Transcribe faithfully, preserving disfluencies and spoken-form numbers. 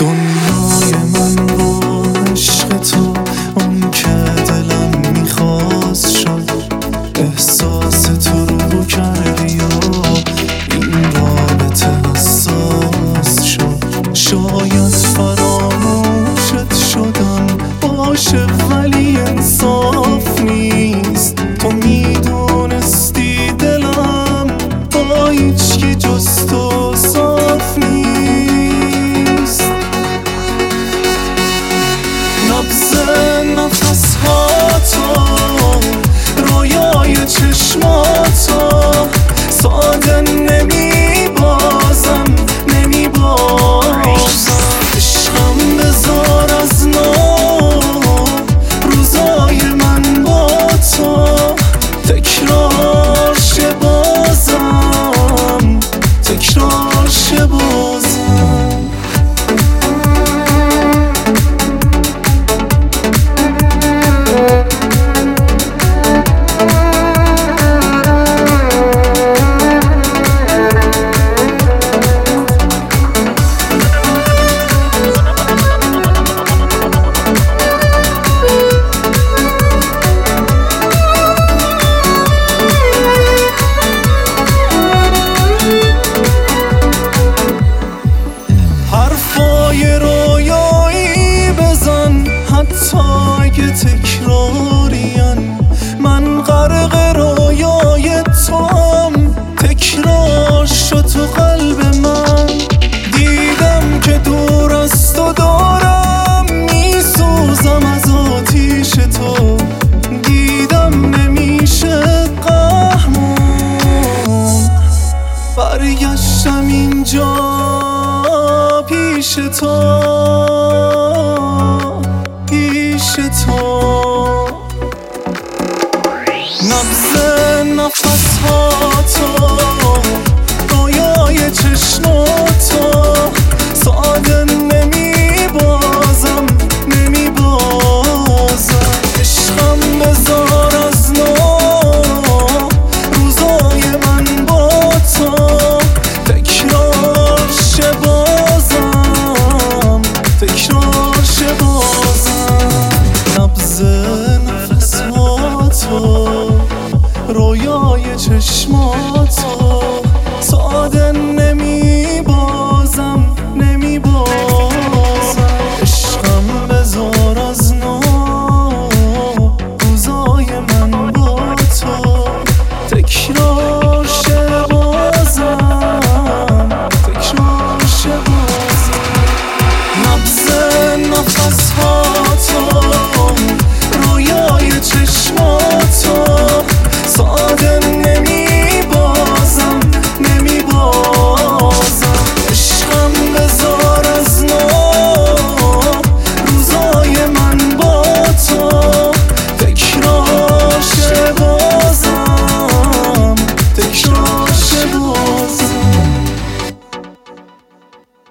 دنیای من با عشق تو اون که دلم میخواست شد، احساس تو رو کردی و این رابطه حساس شد. شاید فراموشت شدم باشه ولی انصاف نیست. تو میدونستی دلم با هیچکی جز تو صاف نیست. نبض نفس ها تو، رویای چشماتو، ساده نمی بازم نمی بازم. عشقم بذار از نو، روزای من با تو تکرار شه بازم، تکرار شه بازم. حرفای رویایی بزن حتی اگه تکرارین، من غرق رویای توام. تکرار شد تو قلب من، دیدم که دور از تو دارم میسوزم از آتیش تو. دیدم نمیشه قهرمان، برگشتم اینجا پیش تو، پیش تو. نبض نفس ها تو، رویای چشم